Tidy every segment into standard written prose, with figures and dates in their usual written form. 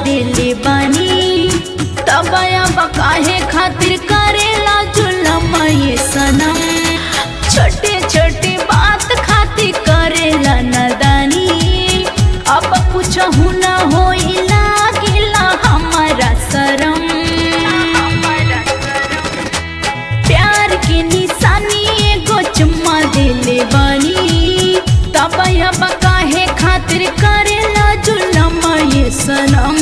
दिले बानी तब अब काहे खातिर करेला जुलम ये सनम। छोटे छोटे बात खातिर करेला नदानी अब कुछ न होई लागिला हमारा शरम। प्यार के निशानी एगो चुम्मा दिले बानी तब अब काहे खातिर करेला जुलम ये सनम।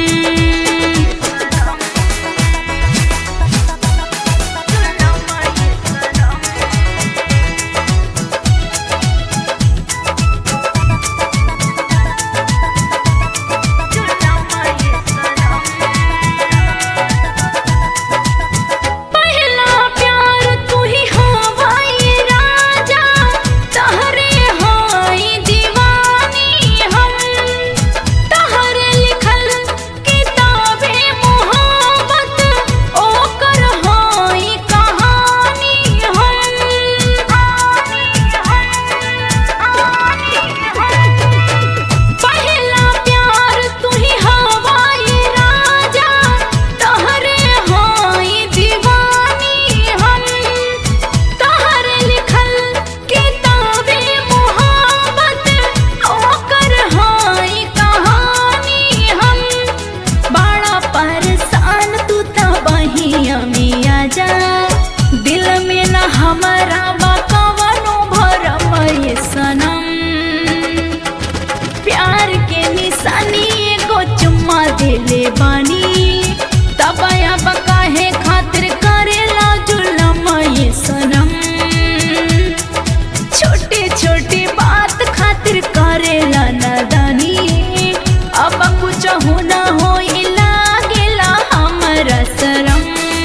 दिल में न हमारा बाकवनो भरम ये सनम। प्यार के निशानी एगो चुम्मा दिले बानी तब अब काहे खातिर करेला जुलम ये सनम। छोटे छोटे बात खातिर करेला नदानी अब कुछ न होई लागेला हमारा शरम।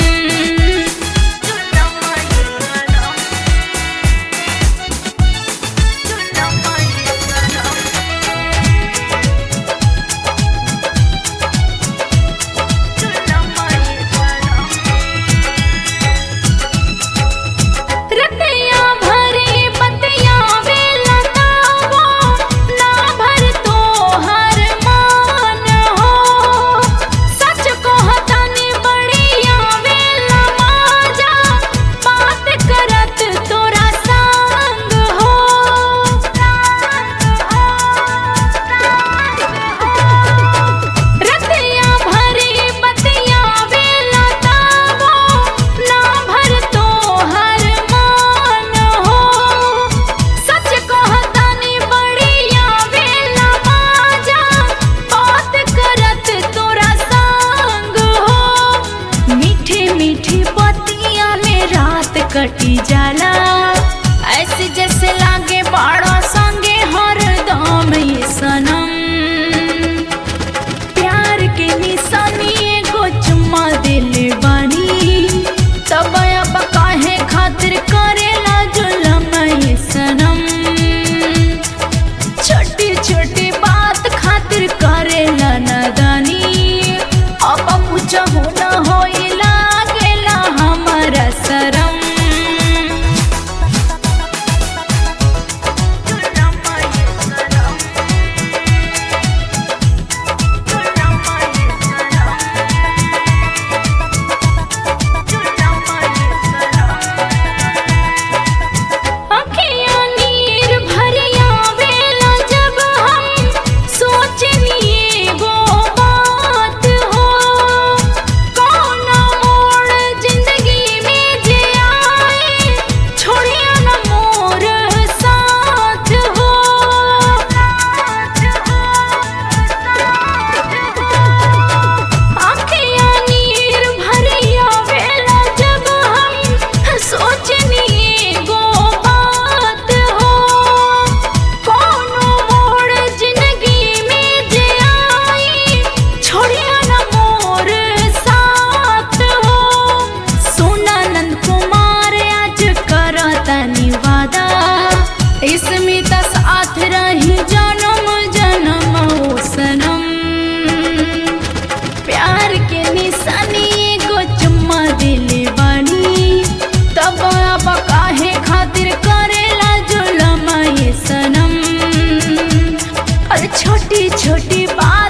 कटी जाला ऐसे जैसे लागे बाड़ा संगे हरदम ये सनम। प्यार के निशानी एगो चुम्मा दिले बानी तब अब काहे खातिर करेला जुलम ये सनम। छोटी छोटी बात खातिर करेला नदानी अब कुछ न होई लागेला हमारा शरम। इसमें तो साथ रही जन्म जन्म ओ सनम। प्यार के निशानी एगो चुम्मा दिले बानी तब अब काहे खातिर करेला जुलम ये सनम। और छोटी छोटी बात